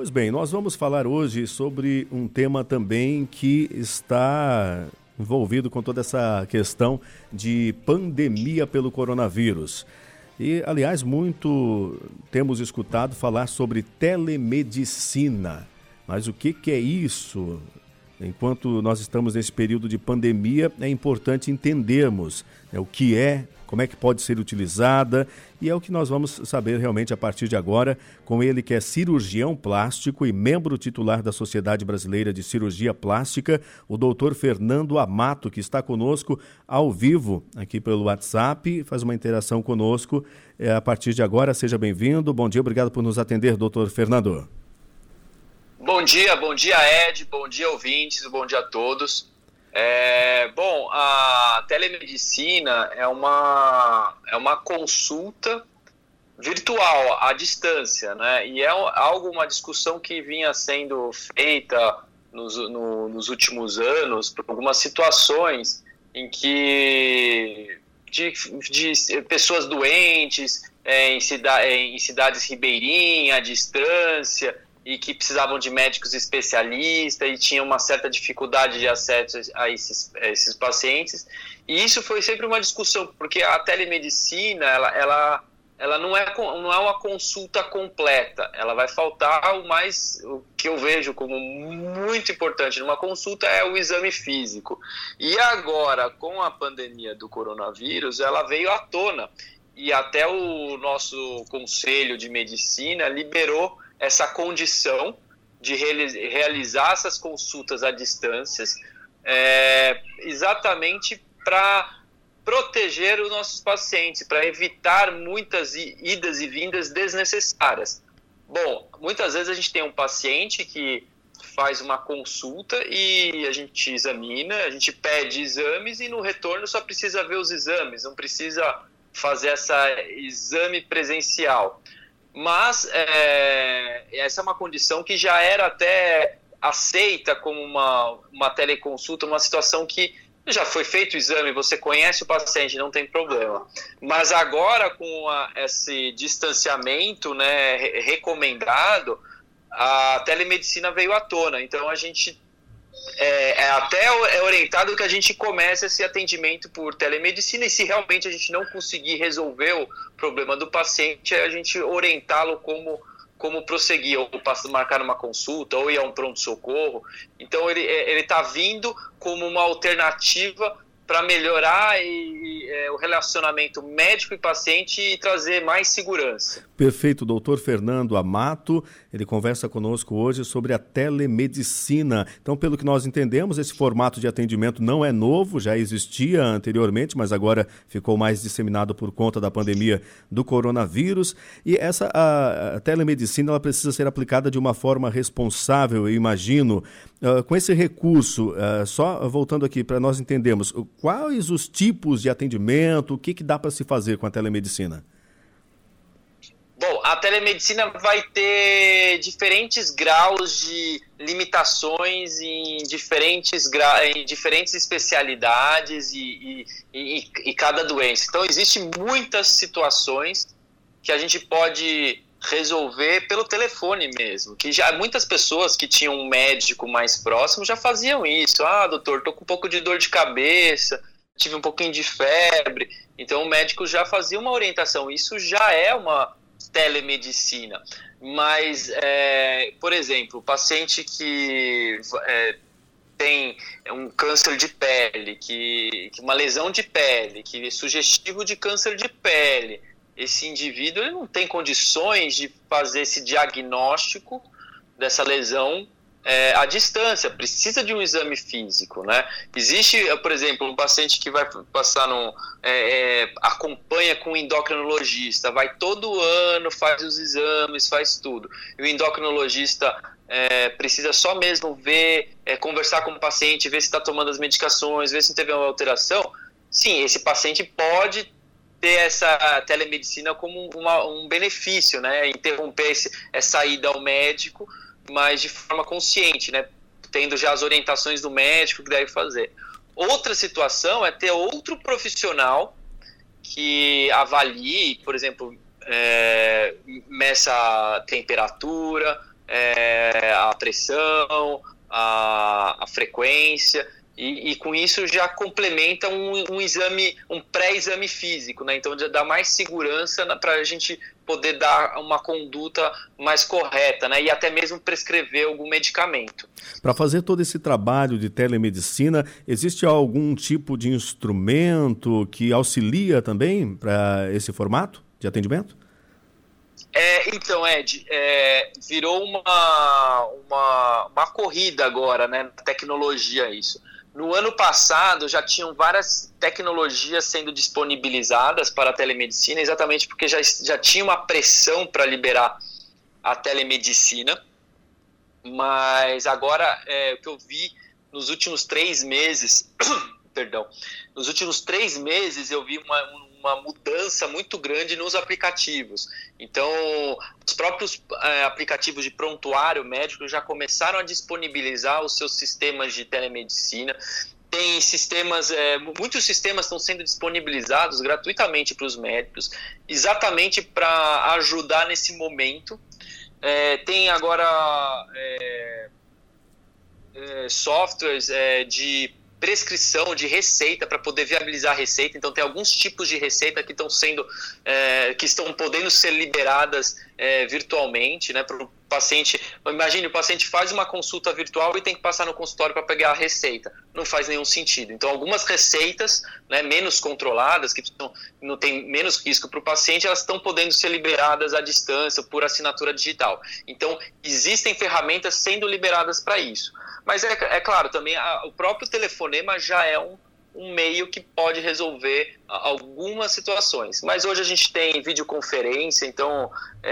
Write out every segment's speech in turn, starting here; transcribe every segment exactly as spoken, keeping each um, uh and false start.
Pois bem, nós vamos falar hoje sobre um tema também que está envolvido com toda essa questão de pandemia pelo coronavírus. E, aliás, muito temos escutado falar sobre telemedicina. Mas o que, que é isso? Enquanto nós estamos nesse período de pandemia, é importante entendermos, né, o que é, como é que pode ser utilizada, e é o que nós vamos saber realmente a partir de agora com ele, que é cirurgião plástico e membro titular da Sociedade Brasileira de Cirurgia Plástica, o doutor Fernando Amato, que está conosco ao vivo aqui pelo WhatsApp, faz uma interação conosco é, a partir de agora. Seja bem-vindo. Bom dia, obrigado por nos atender, doutor Fernando. Bom dia, bom dia Ed, bom dia ouvintes, bom dia a todos. É, bom, a telemedicina é uma, é uma consulta virtual, à distância, né? E é algo, uma discussão que vinha sendo feita nos, no, nos últimos anos por algumas situações em que de, de pessoas doentes é, em, cida, em cidades ribeirinhas, à distância, e que precisavam de médicos especialistas e tinham uma certa dificuldade de acesso a esses, a esses pacientes. E isso foi sempre uma discussão, porque a telemedicina, ela, ela, ela não, é, não é uma consulta completa. Ela vai faltar o mais, o que eu vejo como muito importante numa consulta é o exame físico. E agora, com a pandemia do coronavírus, ela veio à tona. E até o nosso Conselho de Medicina liberou essa condição de realizar essas consultas à distância, é, exatamente para proteger os nossos pacientes, para evitar muitas idas e vindas desnecessárias. Bom, muitas vezes a gente tem um paciente que faz uma consulta e a gente examina, a gente pede exames e no retorno só precisa ver os exames, não precisa fazer essa exame presencial. Mas é, essa é uma condição que já era até aceita como uma, uma teleconsulta, uma situação que já foi feito o exame, você conhece o paciente, não tem problema. Mas agora, com a, esse distanciamento, né, recomendado, a telemedicina veio à tona. Então, a gente é, é até é orientado que a gente comece esse atendimento por telemedicina, e se realmente a gente não conseguir resolver o problema do paciente, a gente orientá-lo como, como prosseguir, ou marcar uma consulta, ou ir a um pronto-socorro. Então ele está vindo como uma alternativa para melhorar e, é, o relacionamento médico e paciente e trazer mais segurança. Perfeito, doutor Fernando Amato, ele conversa conosco hoje sobre a telemedicina. Então, pelo que nós entendemos, esse formato de atendimento não é novo, já existia anteriormente, mas agora ficou mais disseminado por conta da pandemia do coronavírus. E essa a, a telemedicina, ela precisa ser aplicada de uma forma responsável, eu imagino. Uh, com esse recurso, uh, só voltando aqui para nós entendermos, quais os tipos de atendimento, o que, que dá para se fazer com a telemedicina? Bom, a telemedicina vai ter diferentes graus de limitações em diferentes, gra... em diferentes especialidades e, e, e, e cada doença. Então, existem muitas situações que a gente pode resolver pelo telefone mesmo, que já muitas pessoas que tinham um médico mais próximo já faziam isso. Ah, doutor, tô com um pouco de dor de cabeça, tive um pouquinho de febre. Então o médico já fazia uma orientação. Isso já é uma telemedicina. Mas, é, por exemplo, o paciente que é, tem um câncer de pele, que, que uma lesão de pele, que é sugestivo de câncer de pele, esse indivíduo ele não tem condições de fazer esse diagnóstico dessa lesão é, à distância, precisa de um exame físico, né? Existe, por exemplo, um paciente que vai passar no, é, é, acompanha com um endocrinologista, vai todo ano, faz os exames, faz tudo, e o endocrinologista é, precisa só mesmo ver, é, conversar com o paciente, ver se está tomando as medicações, ver se não teve uma alteração. Sim, esse paciente pode ter essa telemedicina como uma, um benefício, né? Interromper esse, essa ida ao médico, mas de forma consciente, né? Tendo já as orientações do médico que deve fazer. Outra situação é ter outro profissional que avalie, por exemplo, é, meça a temperatura, é, é, a pressão, a, a frequência, e, e com isso já complementa um, um exame, um pré-exame físico, né? Então já dá mais segurança para a gente poder dar uma conduta mais correta, né? E até mesmo prescrever algum medicamento. Para fazer todo esse trabalho de telemedicina, existe algum tipo de instrumento que auxilia também para esse formato de atendimento? É, então, Ed, é, virou uma, uma, uma corrida agora, né, na tecnologia isso. No ano passado já tinham várias tecnologias sendo disponibilizadas para a telemedicina, exatamente porque já, já tinha uma pressão para liberar a telemedicina, mas agora é, o que eu vi nos últimos três meses, perdão, nos últimos três meses eu vi uma, uma mudança muito grande nos aplicativos. Então, os próprios é, aplicativos de prontuário médico já começaram a disponibilizar os seus sistemas de telemedicina. Tem sistemas, é, muitos sistemas estão sendo disponibilizados gratuitamente para os médicos, exatamente para ajudar nesse momento. É, tem agora é, é, softwares é, de prescrição de receita para poder viabilizar a receita. Então tem alguns tipos de receita que estão sendo é, que estão podendo ser liberadas é, virtualmente, né, para o paciente. Imagine, o paciente faz uma consulta virtual e tem que passar no consultório para pegar a receita. Não faz nenhum sentido. Então algumas receitas, né, menos controladas, que não, não tem menos risco para o paciente, elas estão podendo ser liberadas à distância por assinatura digital. Então existem ferramentas sendo liberadas para isso. Mas é, é claro, também a, o próprio telefonema já é um, um meio que pode resolver a, algumas situações. Mas hoje a gente tem videoconferência, então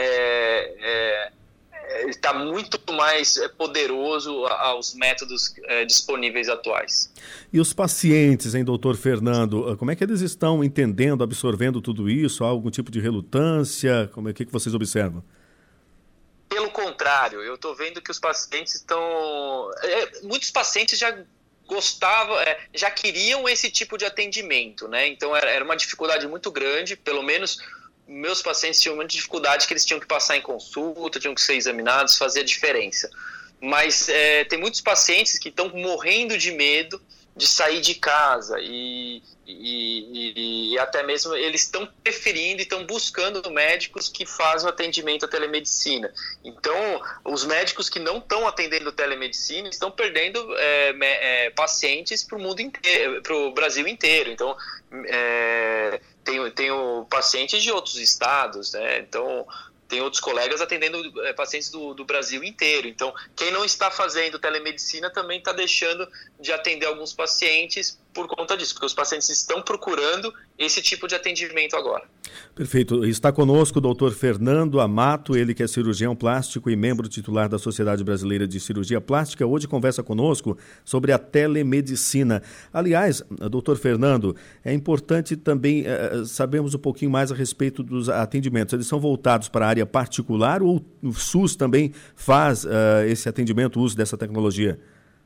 é, é, está muito mais poderoso aos métodos é, disponíveis atuais. E os pacientes, hein, doutor Fernando, como é que eles estão entendendo, absorvendo tudo isso? Há algum tipo de relutância? Como é que vocês observam? Pelo contrário, eu estou vendo que os pacientes estão... É, muitos pacientes já gostavam, é, já queriam esse tipo de atendimento, né? Então era, era uma dificuldade muito grande, pelo menos meus pacientes tinham muita dificuldade que eles tinham que passar em consulta, tinham que ser examinados, fazia diferença. Mas é, tem muitos pacientes que estão morrendo de medo de sair de casa e, e, e, e até mesmo eles estão preferindo e estão buscando médicos que fazem o atendimento à telemedicina. Então, os médicos que não estão atendendo telemedicina estão perdendo é, é, pacientes para o mundo inteiro, para o Brasil inteiro. Então, é, tenho, tenho pacientes de outros estados, né? Então, tem outros colegas atendendo é, pacientes do, do Brasil inteiro. Então, quem não está fazendo telemedicina também está deixando de atender alguns pacientes por conta disso, porque os pacientes estão procurando esse tipo de atendimento agora. Perfeito. Está conosco o doutor Fernando Amato, ele que é cirurgião plástico e membro titular da Sociedade Brasileira de Cirurgia Plástica. Hoje conversa conosco sobre a telemedicina. Aliás, doutor Fernando, é importante também uh, sabermos um pouquinho mais a respeito dos atendimentos. Eles são voltados para a área particular ou o SUS também faz uh, esse atendimento, o uso dessa tecnologia?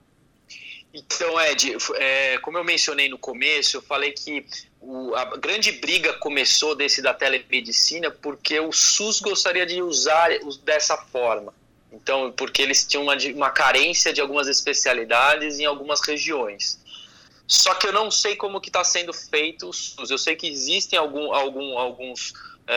Então, Ed, é, como eu mencionei no começo, eu falei que o, a grande briga começou desse da telemedicina porque o SUS gostaria de usar dessa forma. Então, porque eles tinham uma, uma carência de algumas especialidades em algumas regiões. Só que eu não sei como que está sendo feito o SUS. Eu sei que existem algum, algum, alguns,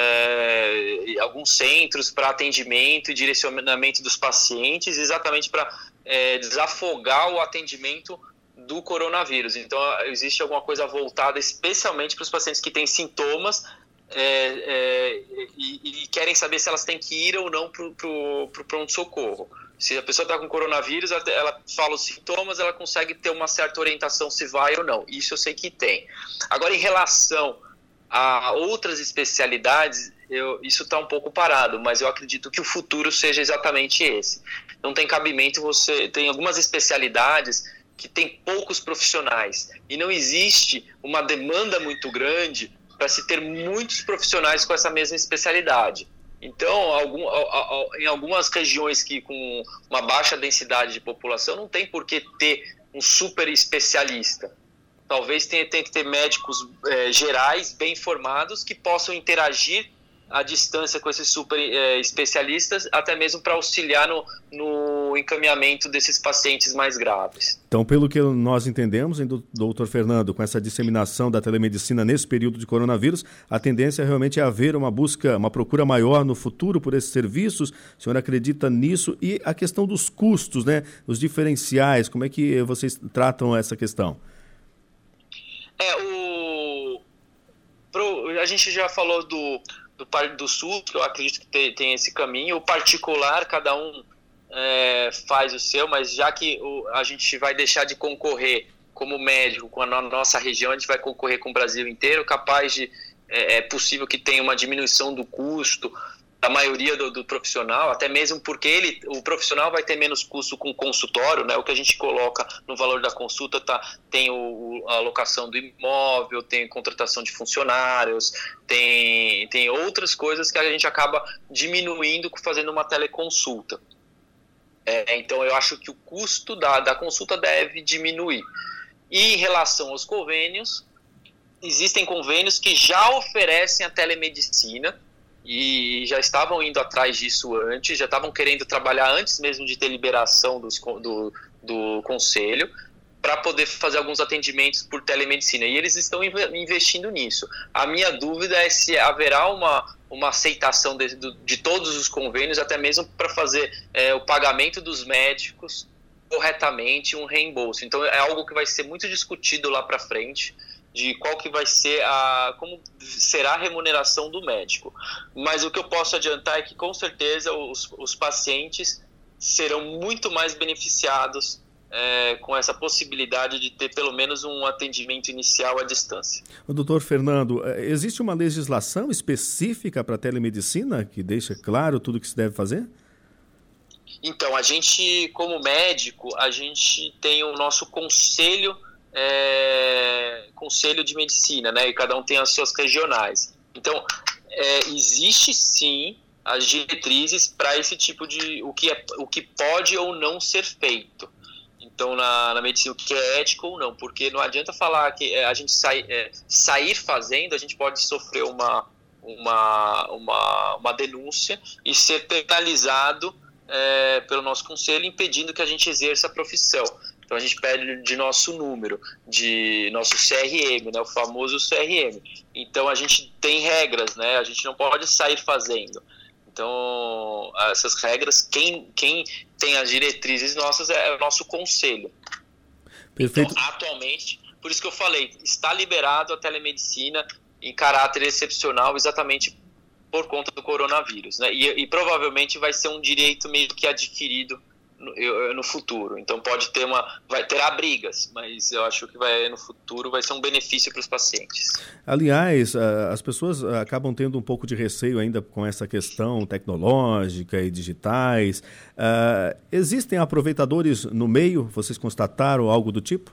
é, alguns centros para atendimento e direcionamento dos pacientes, exatamente para É, desafogar o atendimento do coronavírus. Então, existe alguma coisa voltada especialmente para os pacientes que têm sintomas é, é, e, e querem saber se elas têm que ir ou não para o pronto-socorro. Se a pessoa está com coronavírus, ela, ela fala os sintomas, ela consegue ter uma certa orientação se vai ou não. Isso eu sei que tem. Agora, em relação a outras especialidades, eu, isso está um pouco parado, mas eu acredito que o futuro seja exatamente esse. Não tem cabimento, você tem algumas especialidades que tem poucos profissionais e não existe uma demanda muito grande para se ter muitos profissionais com essa mesma especialidade. Então, algum, em algumas regiões que com uma baixa densidade de população não tem por que ter um super especialista. Talvez tenha, tenha que ter médicos é, gerais, bem formados, que possam interagir à distância com esses super é, especialistas, até mesmo para auxiliar no, no encaminhamento desses pacientes mais graves. Então, pelo que nós entendemos, hein, doutor Fernando, com essa disseminação da telemedicina nesse período de coronavírus, a tendência realmente é haver uma busca, uma procura maior no futuro por esses serviços. O senhor acredita nisso? E a questão dos custos, né? Os diferenciais, como é que vocês tratam essa questão? É, o... Pro... a gente já falou do... Do, do SUS, que eu acredito que tem, tem esse caminho. O particular, cada um é, faz o seu, mas já que o, a gente vai deixar de concorrer como médico com a no, nossa região, a gente vai concorrer com o Brasil inteiro, capaz de, é, é possível que tenha uma diminuição do custo da maioria do, do profissional, até mesmo porque ele, o profissional vai ter menos custo com o consultório, né? O que a gente coloca no valor da consulta tá, tem o, a alocação do imóvel, tem contratação de funcionários, tem, tem outras coisas que a gente acaba diminuindo fazendo uma teleconsulta. É, então eu acho que o custo da, da consulta deve diminuir. E em relação aos convênios, existem convênios que já oferecem a telemedicina, e já estavam indo atrás disso antes, já estavam querendo trabalhar antes mesmo de ter liberação dos, do, do conselho, para poder fazer alguns atendimentos por telemedicina, e eles estão investindo nisso. A minha dúvida é se haverá uma, uma aceitação de, de todos os convênios, até mesmo para fazer é, o pagamento dos médicos corretamente, um reembolso. Então é algo que vai ser muito discutido lá para frente, de qual que vai ser a, como será a remuneração do médico. Mas o que eu posso adiantar é que, com certeza, os, os pacientes serão muito mais beneficiados é, com essa possibilidade de ter pelo menos um atendimento inicial à distância. O doutor Fernando, existe uma legislação específica para a telemedicina que deixa claro tudo o que se deve fazer? Então, a gente, como médico, a gente tem o nosso conselho É, conselho de medicina, né? E cada um tem as suas regionais. Então, é, existe sim as diretrizes para esse tipo de o que, é, o que pode ou não ser feito. Então, na, na medicina, o que é ético ou não, porque não adianta falar que a gente sai, é, sair fazendo, a gente pode sofrer uma, uma, uma, uma denúncia e ser penalizado é, pelo nosso conselho, impedindo que a gente exerça a profissão. Então a gente pede de nosso número, de nosso C R M, né, o famoso C R M. Então a gente tem regras, né, a gente não pode sair fazendo. Então essas regras, quem, quem tem as diretrizes nossas é o nosso conselho. Perfeito. Então, atualmente, por isso que eu falei, está liberado a telemedicina em caráter excepcional exatamente por conta do coronavírus, né, e, e provavelmente vai ser um direito meio que adquirido No, no futuro, então pode ter uma, vai terá brigas, mas eu acho que vai, no futuro vai ser um benefício para os pacientes. Aliás, as pessoas acabam tendo um pouco de receio ainda com essa questão tecnológica e digitais. Uh, existem aproveitadores no meio? Vocês constataram algo do tipo?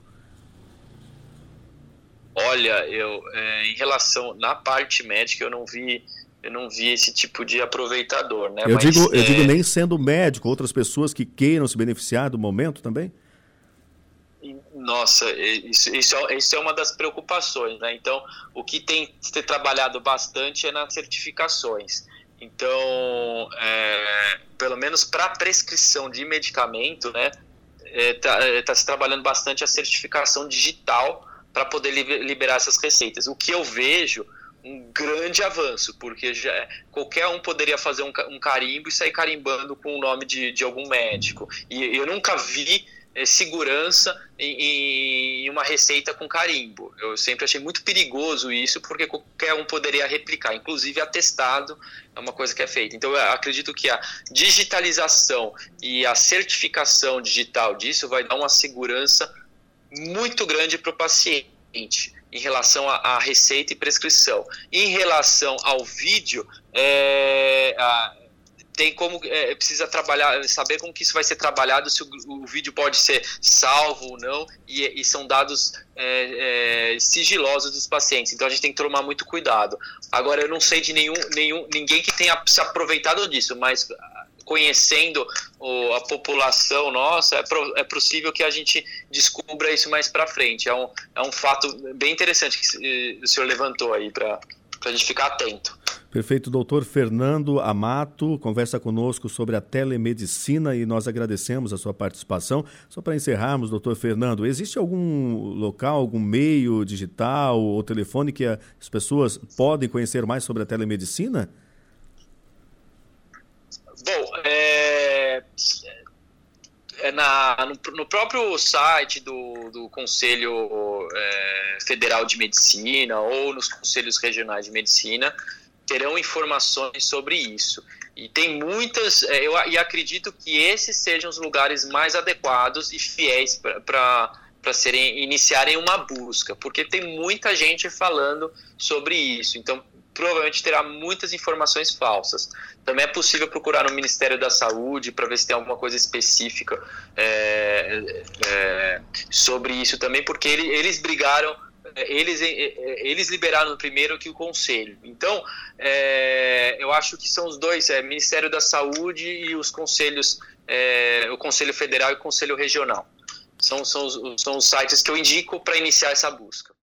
Olha, eu é, em relação na parte médica eu não vi Eu não vi esse tipo de aproveitador, né? Eu, Mas, digo, eu é... digo nem sendo médico, outras pessoas que queiram se beneficiar do momento também? Nossa, isso, isso, é, isso é uma das preocupações, né? Então, o que tem que ter trabalhado bastante é nas certificações. Então, é, pelo menos para prescrição de medicamento, né? Está é, tá se trabalhando bastante a certificação digital para poder liberar essas receitas. O que eu vejo um grande avanço, porque já, qualquer um poderia fazer um, um carimbo e sair carimbando com o nome de, de algum médico. E eu nunca vi é, segurança em, em uma receita com carimbo. Eu sempre achei muito perigoso isso, porque qualquer um poderia replicar, inclusive atestado é uma coisa que é feita. Então eu acredito que a digitalização e a certificação digital disso vai dar uma segurança muito grande para o paciente em relação à receita e prescrição. Em relação ao vídeo, é, a, tem como é, precisa trabalhar, saber como que isso vai ser trabalhado, se o, o vídeo pode ser salvo ou não, e, e são dados é, é, sigilosos dos pacientes. Então a gente tem que tomar muito cuidado. Agora eu não sei de nenhum, nenhum ninguém que tenha se aproveitado disso, mas conhecendo o, a população nossa, é, pro, é possível que a gente descubra isso mais para frente. É um, é um fato bem interessante que o senhor levantou aí para a gente ficar atento. Perfeito, doutor Fernando Amato, conversa conosco sobre a telemedicina e nós agradecemos a sua participação. Só para encerrarmos, doutor Fernando, existe algum local, algum meio digital ou telefone que as pessoas podem conhecer mais sobre a telemedicina? Bom, é... É na, no, no próprio site do, do Conselho é, Federal de Medicina ou nos Conselhos Regionais de Medicina terão informações sobre isso. E tem muitas, é, eu e acredito que esses sejam os lugares mais adequados e fiéis para serem iniciarem uma busca, porque tem muita gente falando sobre isso. Então, provavelmente terá muitas informações falsas. Também é possível procurar no Ministério da Saúde para ver se tem alguma coisa específica é, é, sobre isso também, porque ele, eles brigaram, eles, eles liberaram primeiro que o Conselho. Então, é, eu acho que são os dois, é, Ministério da Saúde e os Conselhos, é, o Conselho Federal e o Conselho Regional. São, são, os, são os sites que eu indico para iniciar essa busca.